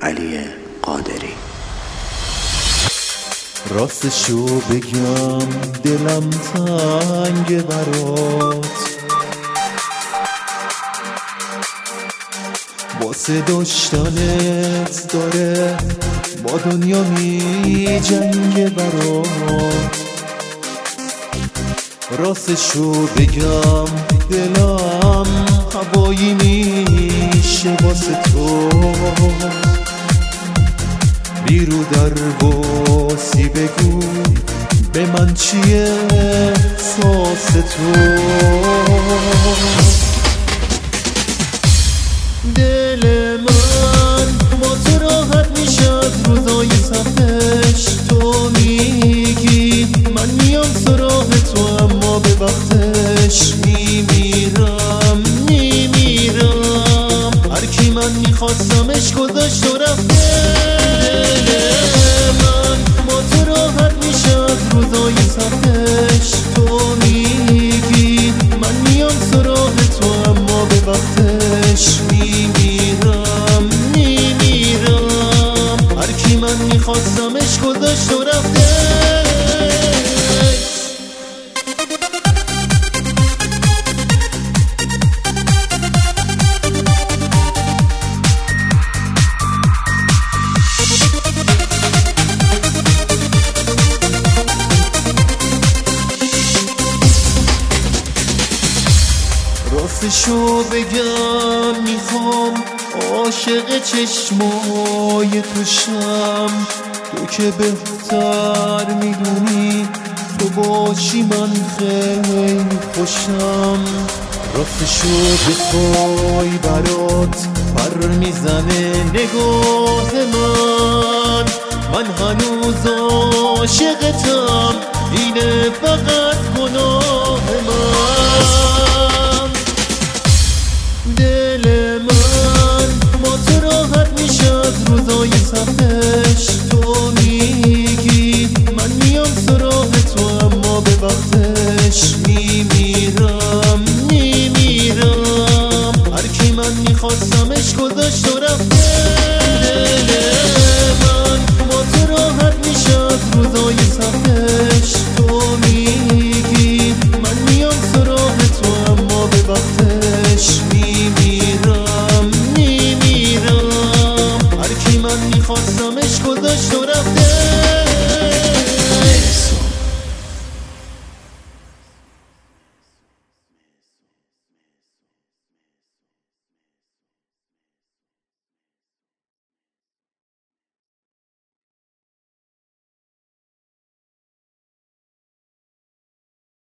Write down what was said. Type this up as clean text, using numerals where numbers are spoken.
علی قادری. راستشو بگم دلم تنگ برات، واسه داشتنت داره با دنیا می جنگ برات. راستشو بگم دلم هوایی میشه واسه تو، بیرو در واسی بگو به من چیه احساس تو. دل من با تو راحت میشه از روزای سختش، تو میگی من میام سراغ تو اما به وقتش میمیرم هر کی من میخواستمش گذاشت و رفته. دل من با تو راحت میشه از روزای سختش، تو میگی من میام سراغ تو اما به وقتش میمیرم هر کی من میخواستمش گذاشت و رفته. راستشو بگم میخوام عاشق چشمای توشم، تو که بهتر میدونی تو باشی من خیلی خوشم. راستشو بخوای برات پر میزنه نگاه من هنوز عاشقتم، اینه فقط گناه من. دل من با تو راحت میشه از روزای سختش، تو میگی من میام سراغ تو اما به وقتش میمیرم هر کی من میخواستمش گذاشت و رفته.